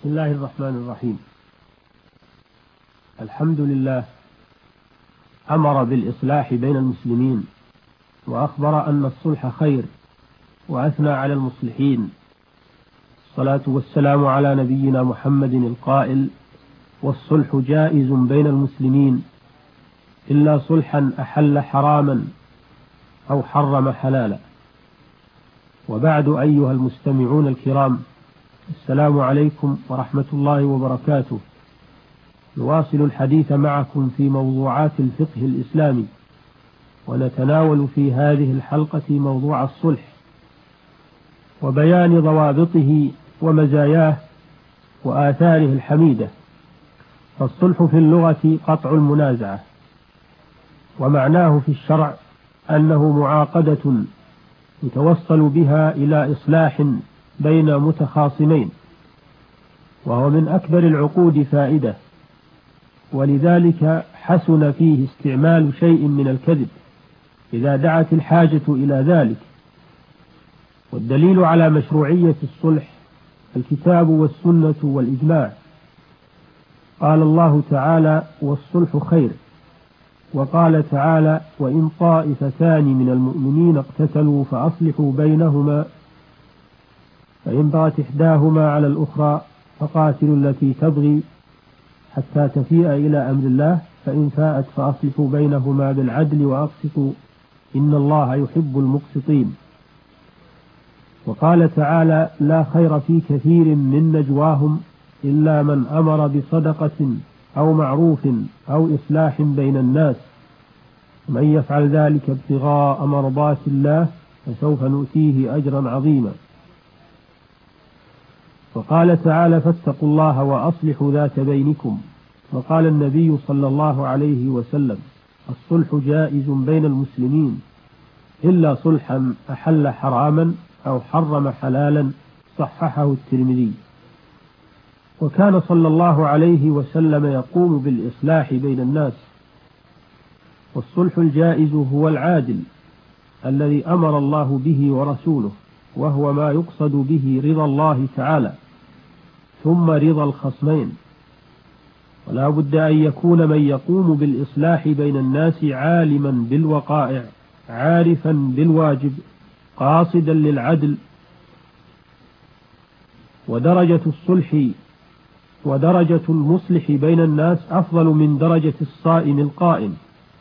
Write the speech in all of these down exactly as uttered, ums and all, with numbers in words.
بسم الله الرحمن الرحيم. الحمد لله أمر بالإصلاح بين المسلمين، وأخبر أن الصلح خير، وأثنى على المصلحين. الصلاة والسلام على نبينا محمد القائل: والصلح جائز بين المسلمين إلا صلحا أحل حراما أو حرم حلالا. وبعد، أيها المستمعون الكرام، السلام عليكم ورحمة الله وبركاته. نواصل الحديث معكم في موضوعات الفقه الإسلامي، ونتناول في هذه الحلقة موضوع الصلح وبيان ضوابطه ومزاياه وآثاره الحميدة. فالصلح في اللغة قطع المنازعة، ومعناه في الشرع أنه معاقدة يتوصل بها إلى إصلاح بين متخاصمين، وهو من أكبر العقود فائدة، ولذلك حسن فيه استعمال شيء من الكذب إذا دعت الحاجة إلى ذلك. والدليل على مشروعية الصلح الكتاب والسنة والإجماع. قال الله تعالى: والصلح خير. وقال تعالى: وإن طائفتان من المؤمنين اقتتلوا فأصلحوا بينهما فإن بغت إحداهما على الأخرى فقاتلوا التي تبغي حتى تفيء إلى أمر الله فإن فاءت فأصلحوا بينهما بالعدل وأقسطوا إن الله يحب المقسطين. وقال تعالى: لا خير في كثير من نجواهم إلا من أمر بصدقة أو معروف أو إصلاح بين الناس، ومن يفعل ذلك ابتغاء مرضات الله فسوف نؤتيه أجرا عظيما. وقال تعالى: فاتقوا الله وأصلحوا ذات بينكم. وقال النبي صلى الله عليه وسلم: الصلح جائز بين المسلمين إلا صلحا أحل حراما أو حرم حلالا، صححه الترمذي. وكان صلى الله عليه وسلم يقوم بالإصلاح بين الناس. والصلح الجائز هو العادل الذي أمر الله به ورسوله، وهو ما يقصد به رضا الله تعالى ثم رضا الخصمين. ولا بد أن يكون من يقوم بالإصلاح بين الناس عالما بالوقائع، عارفا بالواجب، قاصدا للعدل. ودرجة الصلح ودرجة المصلح بين الناس أفضل من درجة الصائم القائم.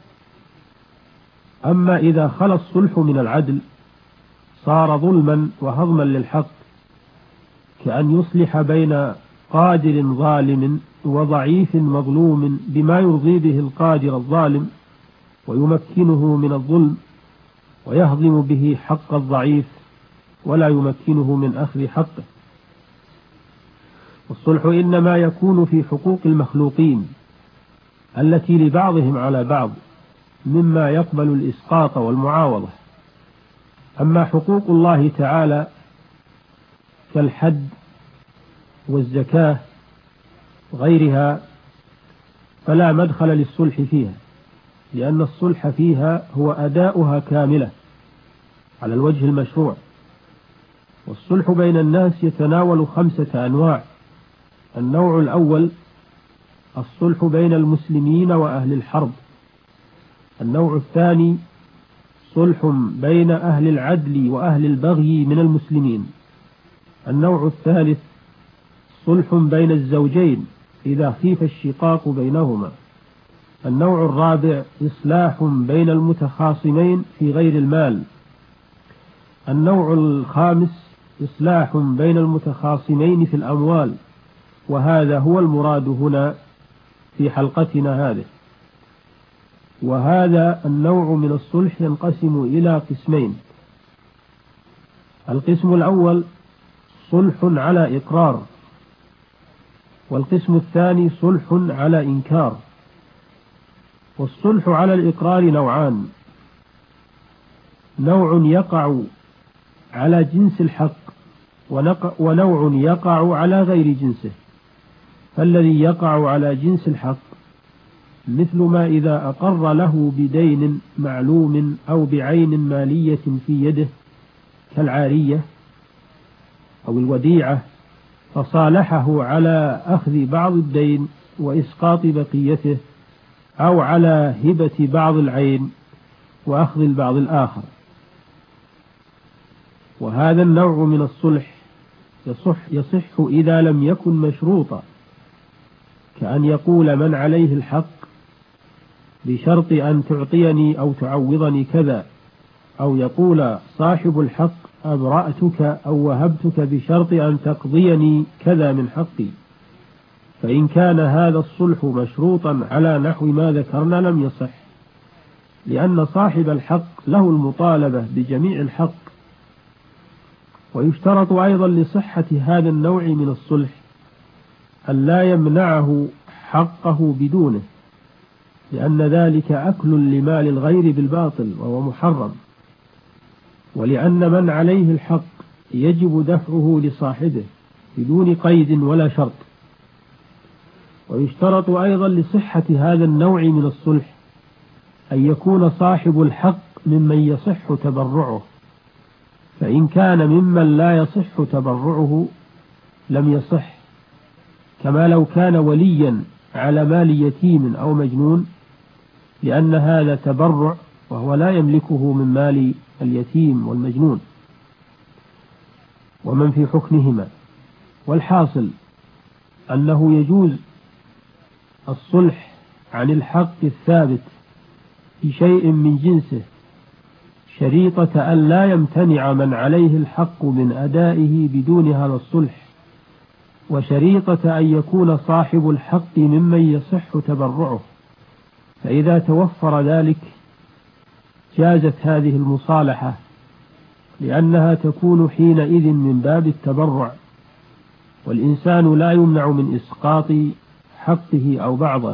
أما إذا خلا الصلح من العدل صار ظلما وهضما للحق، كأن يصلح بين قادر ظالم وضعيف مظلوم بما يرضي به القادر الظالم ويمكنه من الظلم، ويهضم به حق الضعيف ولا يمكنه من أخذ حقه. والصلح إنما يكون في حقوق المخلوقين التي لبعضهم على بعض مما يقبل الإسقاط والمعاوضة. أما حقوق الله تعالى كالحد والزكاة وغيرها فلا مدخل للصلح فيها، لأن الصلح فيها هو أداؤها كاملة على الوجه المشروع. والصلح بين الناس يتناول خمسة أنواع. النوع الأول الصلح بين المسلمين وأهل الحرب. النوع الثاني صلح بين أهل العدل وأهل البغي من المسلمين. النوع الثالث صلح بين الزوجين إذا خيف الشقاق بينهما. النوع الرابع إصلاح بين المتخاصمين في غير المال. النوع الخامس إصلاح بين المتخاصمين في الأموال، وهذا هو المراد هنا في حلقتنا هذه. وهذا النوع من الصلح ينقسم إلى قسمين. القسم الأول صلح على إقرار، والقسم الثاني صلح على إنكار. والصلح على الإقرار نوعان: نوع يقع على جنس الحق، ونوع يقع على غير جنسه. فالذي يقع على جنس الحق مثل ما إذا أقر له بدين معلوم أو بعين مالية في يده كالعارية أو الوديعة فصالحه على أخذ بعض الدين وإسقاط بقيته، أو على هبة بعض العين وأخذ البعض الآخر. وهذا النوع من الصلح يصح, يصح إذا لم يكن مشروطا، كأن يقول من عليه الحق بشرط أن تعطيني أو تعوضني كذا، أو يقول صاحب الحق أبرأتك أو وهبتك بشرط أن تقضيني كذا من حقي. فإن كان هذا الصلح مشروطا على نحو ما ذكرنا لم يصح، لأن صاحب الحق له المطالبة بجميع الحق. ويشترط أيضا لصحة هذا النوع من الصلح أن لا يمنعه حقه بدونه، لأن ذلك أكل لمال الغير بالباطل وهو محرم، ولأن من عليه الحق يجب دفعه لصاحبه بدون قيد ولا شرط. ويشترط أيضا لصحة هذا النوع من الصلح أن يكون صاحب الحق ممن يصح تبرعه، فإن كان ممن لا يصح تبرعه لم يصح، كما لو كان وليا على مال يتيم أو مجنون، لأن هذا تبرع وهو لا يملكه من مال اليتيم والمجنون ومن في حكمهما. والحاصل أنه يجوز الصلح عن الحق الثابت في شيء من جنسه، شريطة أن لا يمتنع من عليه الحق من أدائه بدون هذا الصلح، وشريطة أن يكون صاحب الحق ممن يصح تبرعه. فإذا توفر ذلك جازت هذه المصالحة، لأنها تكون حينئذ من باب التبرع، والإنسان لا يمنع من إسقاط حقه أو بعضه،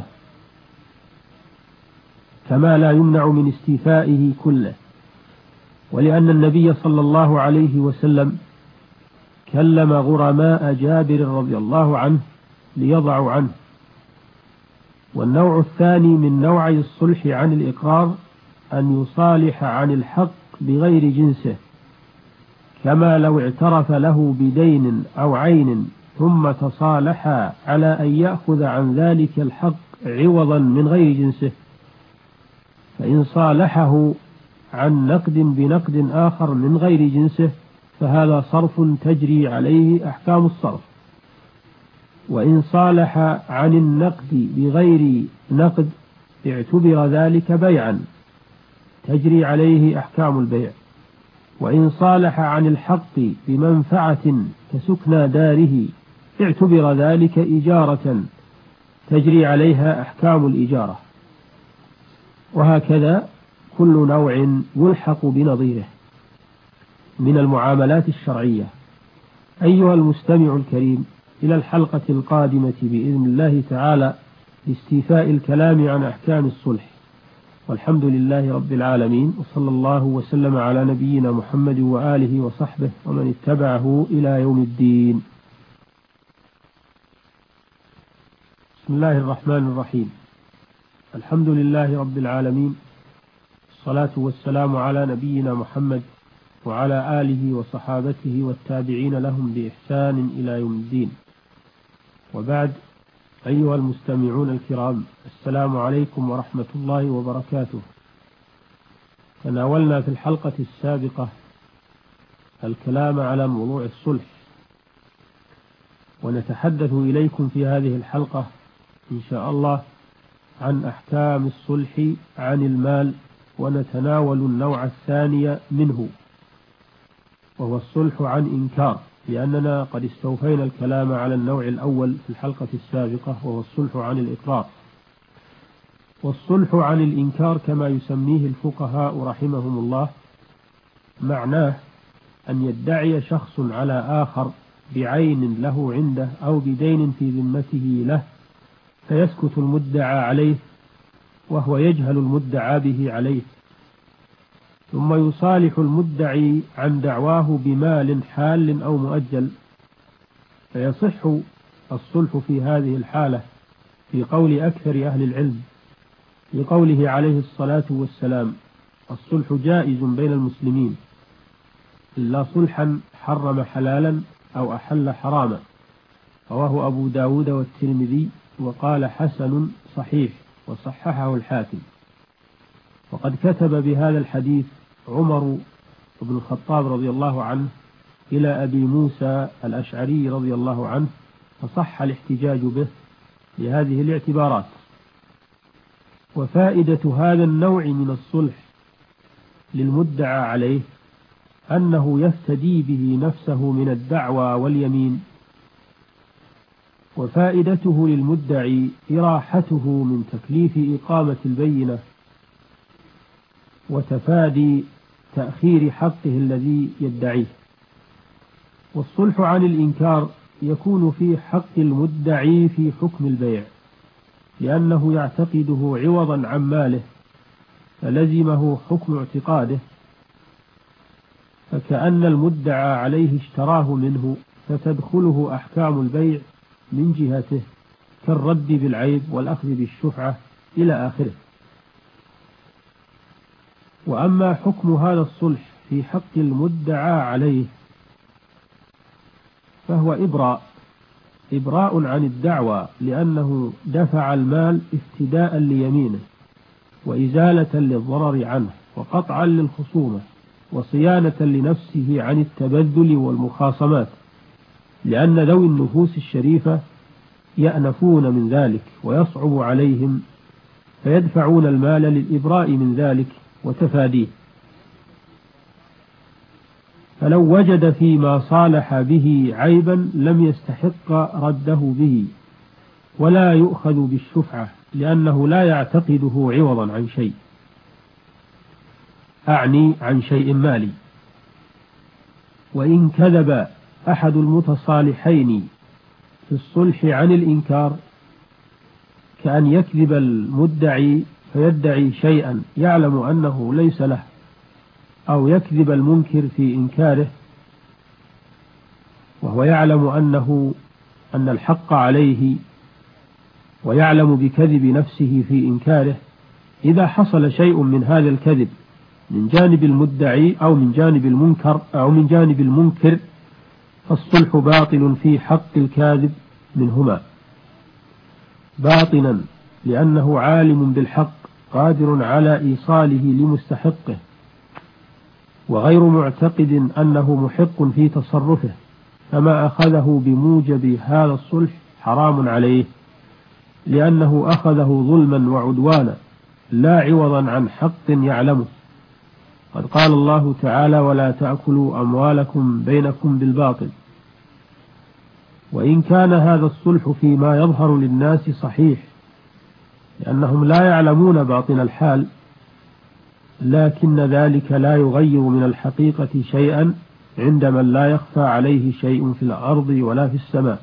كما لا يمنع من استيفائه كله. ولأن النبي صلى الله عليه وسلم كلم غرماء جابر رضي الله عنه ليضعوا عنه. والنوع الثاني من نوعي الصلح عن الإقرار أن يصالح عن الحق بغير جنسه، كما لو اعترف له بدين أو عين ثم تصالحا على أن يأخذ عن ذلك الحق عوضا من غير جنسه، فإن صالحه عن نقد بنقد آخر من غير جنسه فهذا صرف تجري عليه أحكام الصرف. وإن صالح عن النقد بغير نقد اعتبر ذلك بيعا تجري عليه أحكام البيع. وإن صالح عن الحق بمنفعة كسكنى داره اعتبر ذلك إجارة تجري عليها أحكام الإجارة. وهكذا كل نوع يلحق بنظيره من المعاملات الشرعية. أيها المستمع الكريم، إلى الحلقة القادمة بإذن الله تعالى لاستيفاء الكلام عن أحكام الصلح، والحمد لله رب العالمين، وصلى الله وسلم على نبينا محمد وآله وصحبه ومن اتبعه إلى يوم الدين. بسم الله الرحمن الرحيم. الحمد لله رب العالمين، الصلاة والسلام على نبينا محمد وعلى آله وصحابته والتابعين لهم بإحسان إلى يوم الدين. وبعد، أيها المستمعون الكرام، السلام عليكم ورحمة الله وبركاته. تناولنا في الحلقة السابقة الكلام على موضوع الصلح، ونتحدث إليكم في هذه الحلقة إن شاء الله عن أحكام الصلح عن المال، ونتناول النوع الثاني منه وهو الصلح عن إنكار، لأننا قد استوفينا الكلام على النوع الأول في الحلقة السابقة وهو الصلح عن الإقرار. والصلح عن الإنكار كما يسميه الفقهاء رحمهم الله معناه أن يدعي شخص على آخر بعين له عنده أو بدين في ذمته له، فيسكت المدعى عليه وهو يجهل المدعى به عليه، ثم يصالح المدعي عن دعواه بمال حال أو مؤجل، فيصح الصلح في هذه الحالة في قول أكثر أهل العلم، لقوله عليه الصلاة والسلام: الصلح جائز بين المسلمين إلا صلحا حرم حلالا أو أحل حراما. رواه أبو داود والترمذي وقال حسن صحيح وصححه الحاكم. وقد كتب بهذا الحديث عمر بن الخطاب رضي الله عنه إلى أبي موسى الأشعري رضي الله عنه، فصح الاحتجاج به لهذه الاعتبارات. وفائدة هذا النوع من الصلح للمدعى عليه أنه يفتدي به نفسه من الدعوى واليمين، وفائدته للمدعي إراحته من تكليف إقامة البينة وتفادي تأخير حقه الذي يدعيه. والصلح عن الإنكار يكون في حق المدعي في حكم البيع، لأنه يعتقده عوضا عن ماله فلزمه حكم اعتقاده، فكأن المدعى عليه اشتراه منه، فتدخله أحكام البيع من جهته كالرد بالعيب والأخذ بالشفعة إلى آخره. وأما حكم هذا الصلح في حق المدعى عليه فهو إبراء إبراء عن الدعوى، لأنه دفع المال افتداء ليمينه وإزالة للضرر عنه وقطعا للخصومة وصيانة لنفسه عن التبذل والمخاصمات، لأن ذوي النفوس الشريفة يأنفون من ذلك ويصعب عليهم، فيدفعون المال للإبراء من ذلك وتفاديه. فلو وجد فيما صالح به عيبا لم يستحق رده به، ولا يؤخذ بالشفعة، لأنه لا يعتقده عوضا عن شيء، أعني عن شيء مالي. وإن كذب أحد المتصالحين في الصلح عن الإنكار، كأن يكذب المدعي فيدعي شيئا يعلم أنه ليس له، أو يكذب المنكر في إنكاره وهو يعلم أنه أن الحق عليه ويعلم بكذب نفسه في إنكاره. إذا حصل شيء من هذا الكذب من جانب المدعي أو من جانب المنكر أو من جانب المنكر، فالصلح باطل في حق الكاذب منهما باطنا، لأنه عالم بالحق قادر على إيصاله لمستحقه، وغير معتقد أنه محق في تصرفه، فما أخذه بموجب هذا الصلح حرام عليه، لأنه أخذه ظلما وعدوانا لا عوضا عن حق يعلمه. قد قال الله تعالى: ولا تأكلوا أموالكم بينكم بالباطل. وإن كان هذا الصلح فيما يظهر للناس صحيح، لأنهم لا يعلمون باطن الحال، لكن ذلك لا يغير من الحقيقة شيئا عند من لا يخفى عليه شيء في الأرض ولا في السماء.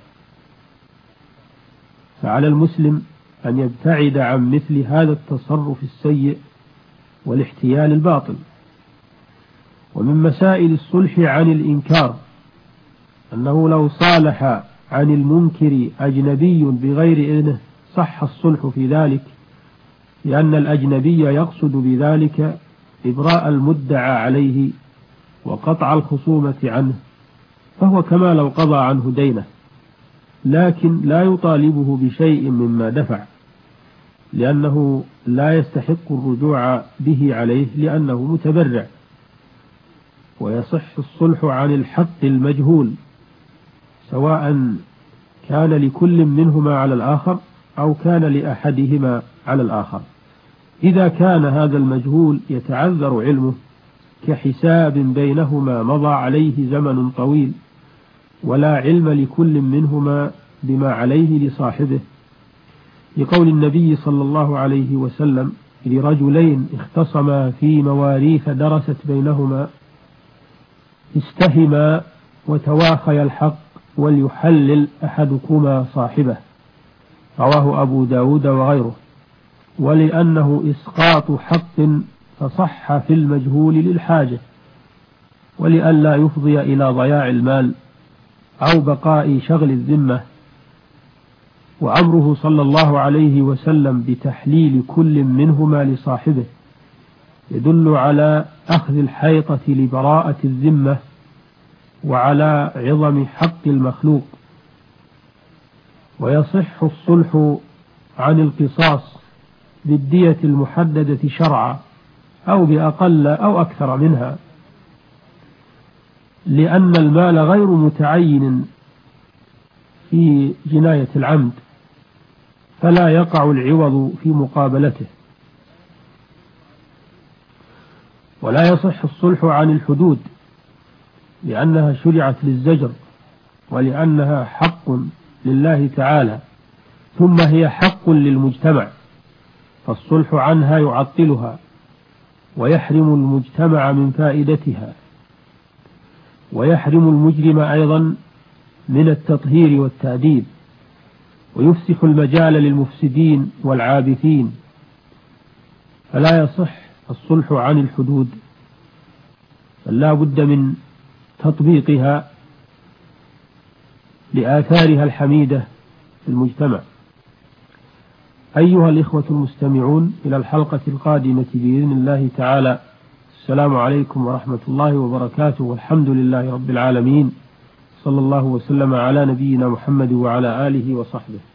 فعلى المسلم أن يبتعد عن مثل هذا التصرف السيء والاحتيال الباطل. ومن مسائل الصلح عن الإنكار أنه لو صالح عن المنكر أجنبي بغير إذنه صح الصلح في ذلك، لأن الأجنبي يقصد بذلك إبراء المدعى عليه وقطع الخصومة عنه، فهو كما لو قضى عنه دينه، لكن لا يطالبه بشيء مما دفع، لأنه لا يستحق الرجوع به عليه لأنه متبرع. ويصح الصلح عن الحق المجهول، سواء كان لكل منهما على الآخر أو كان لأحدهما على الآخر، إذا كان هذا المجهول يتعذر علمه، كحساب بينهما مضى عليه زمن طويل ولا علم لكل منهما بما عليه لصاحبه، لقول النبي صلى الله عليه وسلم لرجلين اختصما في مواريث درست بينهما: استهما وتواخيا الحق وليحلل أحدكما صاحبه، رواه أبو داود وغيره. ولأنه إسقاط حق فصح في المجهول للحاجة، ولئلا يفضي إلى ضياع المال أو بقاء شغل الذمة. وأمره صلى الله عليه وسلم بتحليل كل منهما لصاحبه يدل على أخذ الحيطة لبراءة الذمة وعلى عظم حق المخلوق. ويصح الصلح عن القصاص بالدية المحددة شرعا أو بأقل أو أكثر منها، لأن المال غير متعين في جناية العمد، فلا يقع العوض في مقابلته. ولا يصح الصلح عن الحدود، لأنها شرعت للزجر، ولأنها حق لله تعالى، ثم هي حق للمجتمع، فالصلح عنها يعطلها ويحرم المجتمع من فائدتها، ويحرم المجرم أيضا من التطهير والتأديب، ويفسح المجال للمفسدين والعابثين. فلا يصح الصلح عن الحدود، بل لا بد من تطبيقها لآثارها الحميدة في المجتمع. أيها الإخوة المستمعون، إلى الحلقة القادمة بإذن الله تعالى. السلام عليكم ورحمة الله وبركاته، والحمد لله رب العالمين، صلى الله وسلم على نبينا محمد وعلى آله وصحبه.